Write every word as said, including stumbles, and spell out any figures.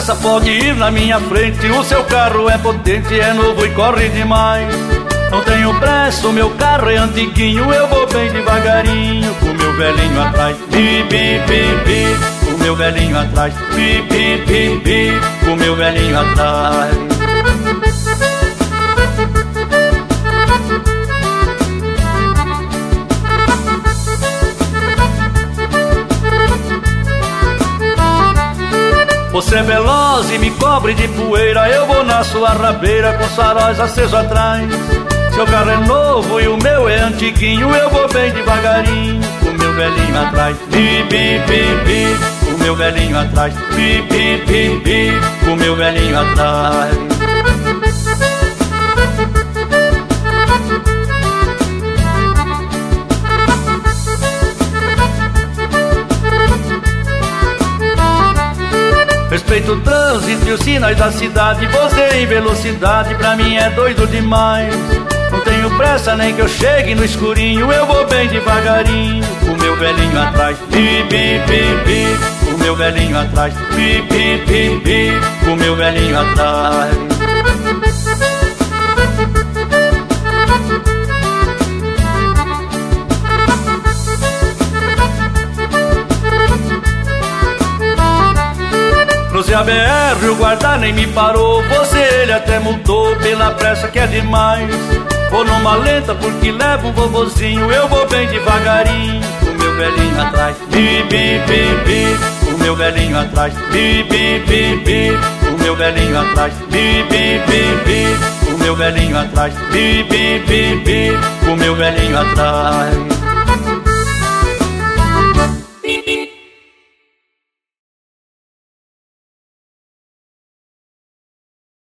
pressa, pode ir na minha frente. O seu carro é potente, é novo e corre demais. Não tenho pressa, o meu carro é antiguinho. Eu vou bem devagarinho, com o meu velhinho atrás. Bi, bi, bi, bi, com o meu velhinho atrás. Bi, bi, bi, bi, com o meu velhinho atrás. Você é veloz e me cobre de poeira. Eu vou na sua rabeira com os faróis acesos atrás. Seu carro é novo e o meu é antiguinho. Eu vou bem devagarinho, com o meu velhinho atrás. Bi, bi, bi, bi, com o meu velhinho atrás. Bi, bi, bi, bi, com o meu velhinho atrás. Respeito o trânsito e os sinais da cidade. Você em velocidade pra mim é doido demais. Não tenho pressa nem que eu chegue no escurinho. Eu vou bem devagarinho, com o meu velhinho atrás. Bi, bi, bi, bi, com o meu velhinho atrás. Bi, bi, bi, bi, com o meu velhinho atrás. Cruzei a B R, o guarda nem me parou. Você ele até multou pela pressa que é demais. Vou numa lenta porque levo um vovozinho. Eu vou bem devagarinho, com o meu velhinho atrás. Bi, bi, bi, bi, com o meu velhinho atrás. Bi, bi, bi, bi, com o meu velhinho atrás. Bi, bi, bi, bi, com o meu velhinho atrás. Bi, bi, bi, bi, com o meu velhinho atrás.